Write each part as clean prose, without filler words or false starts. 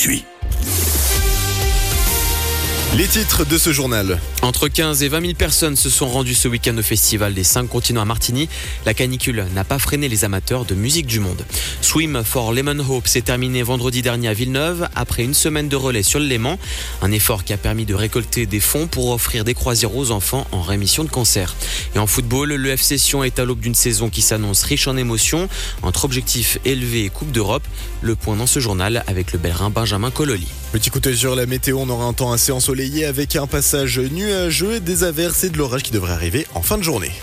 Suis. Les titres de ce journal. Entre 15 et 20 000 personnes se sont rendues ce week-end au Festival des 5 continents à Martigny. La canicule n'a pas freiné les amateurs de musique du monde. Swim for Lemon Hope s'est terminé vendredi dernier à Villeneuve après une semaine de relais sur le Léman. Un effort qui a permis de récolter des fonds pour offrir des croisières aux enfants en rémission de cancer. Et en football, le FC Sion est à l'aube d'une saison qui s'annonce riche en émotions. Entre objectifs élevés et Coupe d'Europe, le point dans ce journal avec le Bellerin Benjamin Cololi. Petit coup d'œil sur la météo, on aura un temps assez ensoleillé avec un passage nuageux, des averses et de l'orage qui devrait arriver en fin de journée.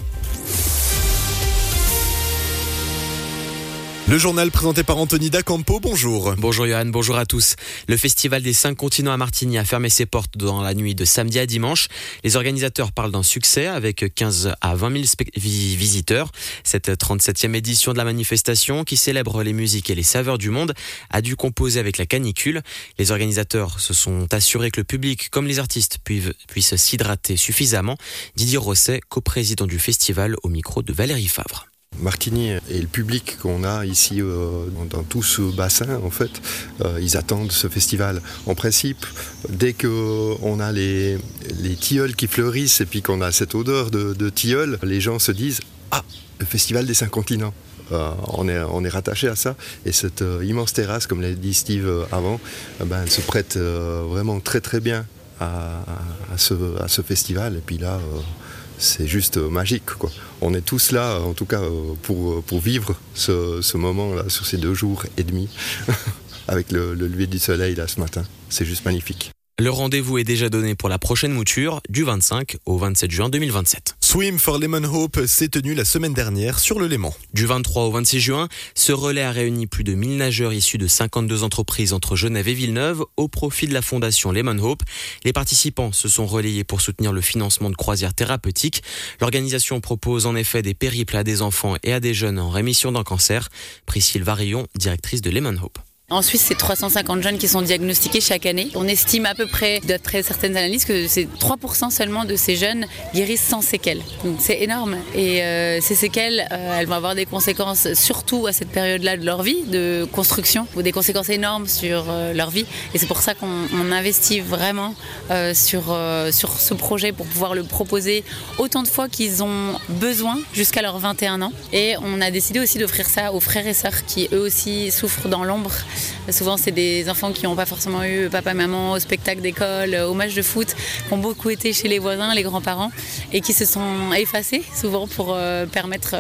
Le journal présenté par Anthony D'Acampo, bonjour. Bonjour Johan, bonjour à tous. Le Festival des 5 continents à Martigny a fermé ses portes dans la nuit de samedi à dimanche. Les organisateurs parlent d'un succès avec 15 à 20 000 visiteurs. Cette 37e édition de la manifestation qui célèbre les musiques et les saveurs du monde a dû composer avec la canicule. Les organisateurs se sont assurés que le public comme les artistes puissent s'hydrater suffisamment. Didier Rosset, coprésident du festival au micro de Valérie Favre. Martigny et le public qu'on a ici dans tout ce bassin, en fait, ils attendent ce festival. En principe, dès qu'on a les tilleuls qui fleurissent et puis qu'on a cette odeur de tilleul, les gens se disent « Ah, le festival des 5 continents !» On est rattaché à ça et cette immense terrasse, comme l'a dit Steve avant, elle se prête vraiment très très bien à ce festival. Et puis là... c'est juste magique, quoi. On est tous là, en tout cas, pour vivre ce moment-là, sur ces 2 jours et demi, avec le lever du soleil, là, ce matin. C'est juste magnifique. Le rendez-vous est déjà donné pour la prochaine mouture, du 25 au 27 juin 2027. Swim for Lemon Hope s'est tenu la semaine dernière sur le Léman. Du 23 au 26 juin, ce relais a réuni plus de 1000 nageurs issus de 52 entreprises entre Genève et Villeneuve au profit de la fondation Lemon Hope. Les participants se sont relayés pour soutenir le financement de croisières thérapeutiques. L'organisation propose en effet des périples à des enfants et à des jeunes en rémission d'un cancer. Priscille Varillon, directrice de Lemon Hope. En Suisse, c'est 350 jeunes qui sont diagnostiqués chaque année. On estime à peu près, d'après certaines analyses, que c'est 3% seulement de ces jeunes guérissent sans séquelles. Donc c'est énorme. Et ces séquelles, elles vont avoir des conséquences, surtout à cette période-là de leur vie, de construction, ou des conséquences énormes sur leur vie. Et c'est pour ça qu'on investit vraiment sur ce projet pour pouvoir le proposer autant de fois qu'ils ont besoin jusqu'à leurs 21 ans. Et on a décidé aussi d'offrir ça aux frères et sœurs qui eux aussi souffrent dans l'ombre. Souvent, c'est des enfants qui n'ont pas forcément eu papa, maman au spectacle d'école, au match de foot, qui ont beaucoup été chez les voisins, les grands-parents, et qui se sont effacés souvent pour permettre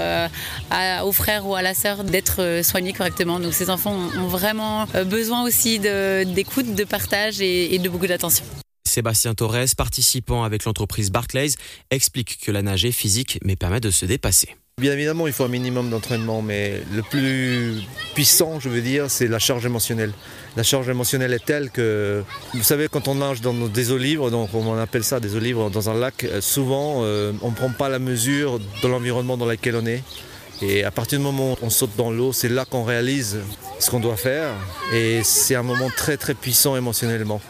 aux frères ou à la sœur d'être soignés correctement. Donc ces enfants ont vraiment besoin aussi d'écoute, de partage et de beaucoup d'attention. Sébastien Torres, participant avec l'entreprise Barclays, explique que la nage est physique mais permet de se dépasser. Bien évidemment, il faut un minimum d'entraînement, mais le plus puissant, je veux dire, c'est la charge émotionnelle. La charge émotionnelle est telle que, vous savez, quand on nage dans des eaux libres, donc on appelle ça des eaux libres dans un lac, souvent on ne prend pas la mesure de l'environnement dans lequel on est. Et à partir du moment où on saute dans l'eau, c'est là qu'on réalise ce qu'on doit faire. Et c'est un moment très très puissant émotionnellement.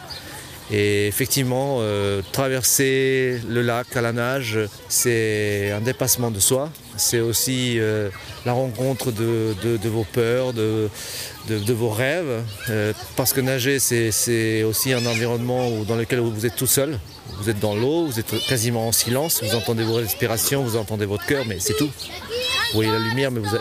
Et effectivement, traverser le lac à la nage, c'est un dépassement de soi. C'est aussi la rencontre de vos peurs, de vos rêves. Parce que nager, c'est aussi un environnement dans lequel vous êtes tout seul. Vous êtes dans l'eau, vous êtes quasiment en silence, vous entendez vos respirations, vous entendez votre cœur, mais c'est tout. Vous voyez la lumière, mais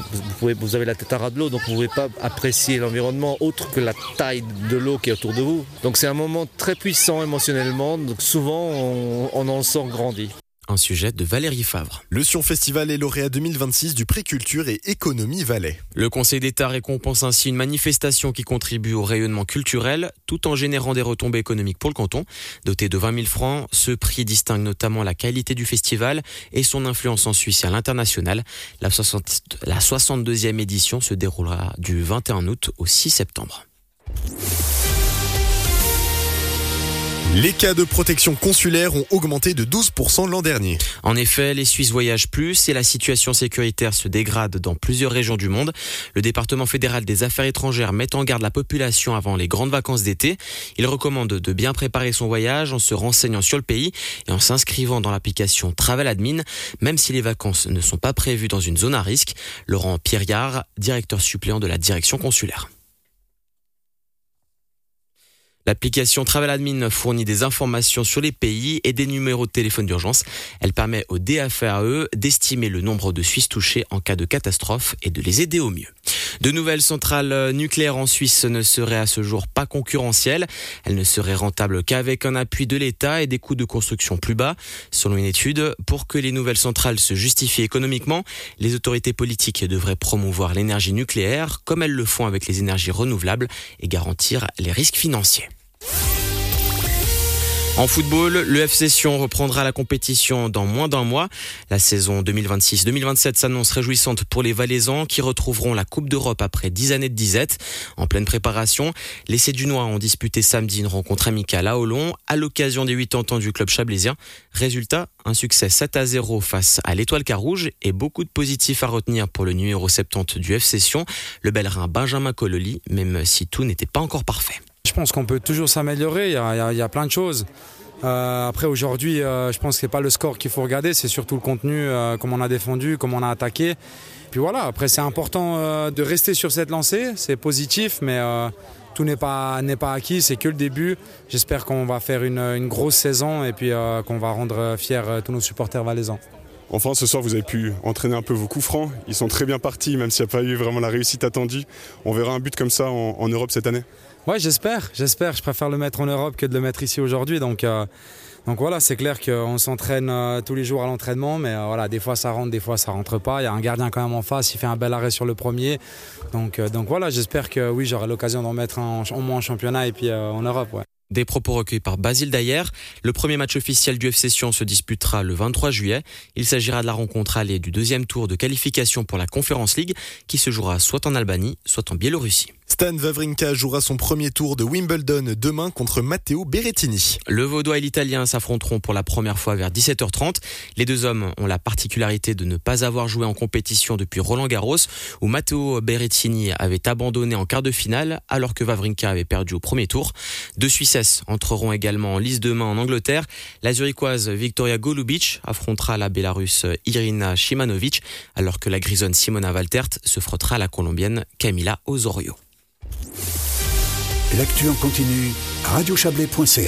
vous avez la tête à ras de l'eau, donc vous ne pouvez pas apprécier l'environnement autre que la taille de l'eau qui est autour de vous. Donc c'est un moment très puissant émotionnellement, donc souvent on en sort grandi. Un sujet de Valérie Favre. Le Sion Festival est lauréat 2026 du prix Culture et Économie Valais. Le Conseil d'État récompense ainsi une manifestation qui contribue au rayonnement culturel tout en générant des retombées économiques pour le canton. Doté de 20 000 francs, ce prix distingue notamment la qualité du festival et son influence en Suisse et à l'international. La 62e édition se déroulera du 21 août au 6 septembre. Les cas de protection consulaire ont augmenté de 12% l'an dernier. En effet, les Suisses voyagent plus et la situation sécuritaire se dégrade dans plusieurs régions du monde. Le département fédéral des affaires étrangères met en garde la population avant les grandes vacances d'été. Il recommande de bien préparer son voyage en se renseignant sur le pays et en s'inscrivant dans l'application Travel Admin, même si les vacances ne sont pas prévues dans une zone à risque. Laurent Pierriard, directeur suppléant de la direction consulaire. L'application Travel Admin fournit des informations sur les pays et des numéros de téléphone d'urgence. Elle permet au DFAE d'estimer le nombre de Suisses touchés en cas de catastrophe et de les aider au mieux. De nouvelles centrales nucléaires en Suisse ne seraient à ce jour pas concurrentielles. Elles ne seraient rentables qu'avec un appui de l'État et des coûts de construction plus bas. Selon une étude, pour que les nouvelles centrales se justifient économiquement, les autorités politiques devraient promouvoir l'énergie nucléaire comme elles le font avec les énergies renouvelables et garantir les risques financiers. En football, le FC Sion reprendra la compétition dans moins d'un mois. La saison 2026-2027 s'annonce réjouissante pour les Valaisans qui retrouveront la Coupe d'Europe après 10 années de disette. En pleine préparation, les Sédunois ont disputé samedi une rencontre amicale à Olon à l'occasion des 80 ans du club chablaisien. Résultat, un succès 7-0 face à l'Étoile Carouge et beaucoup de positifs à retenir pour le numéro 70 du FC Sion, le Bellerin Benjamin Cololi, même si tout n'était pas encore parfait. Je pense qu'on peut toujours s'améliorer, il y a plein de choses. Après aujourd'hui, je pense que c'est pas le score qu'il faut regarder, c'est surtout le contenu, comment on a défendu, comment on a attaqué. Puis voilà, après c'est important de rester sur cette lancée, c'est positif, mais tout n'est pas acquis, c'est que le début. J'espère qu'on va faire une grosse saison et puis qu'on va rendre fiers tous nos supporters valaisans. Enfin, ce soir, vous avez pu entraîner un peu vos coups francs. Ils sont très bien partis, même s'il n'y a pas eu vraiment la réussite attendue. On verra un but comme ça en Europe cette année. Ouais, j'espère. Je préfère le mettre en Europe que de le mettre ici aujourd'hui. Donc voilà, c'est clair qu'on s'entraîne tous les jours à l'entraînement, mais voilà, des fois ça rentre, des fois ça rentre pas. Il y a un gardien quand même en face, il fait un bel arrêt sur le premier. Donc voilà, j'espère que oui, j'aurai l'occasion d'en mettre au moins en championnat et puis en Europe. Ouais. Des propos recueillis par Basile Dayer. Le premier match officiel du FC Sion se disputera le 23 juillet. Il s'agira de la rencontre allée du deuxième tour de qualification pour la Conference League qui se jouera soit en Albanie, soit en Biélorussie. Stan Wawrinka jouera son premier tour de Wimbledon demain contre Matteo Berrettini. Le Vaudois et l'Italien s'affronteront pour la première fois vers 17h30. Les deux hommes ont la particularité de ne pas avoir joué en compétition depuis Roland-Garros, où Matteo Berrettini avait abandonné en quart de finale, alors que Wawrinka avait perdu au premier tour. Deux Suissesses entreront également en lice demain en Angleterre. La Zurichoise Victoria Golubic affrontera la Bélarusse Irina Shimanovic, alors que la Grisonne Simona Valtert se frottera à la Colombienne Camila Osorio. L'actu en continu, radiochablais.ca.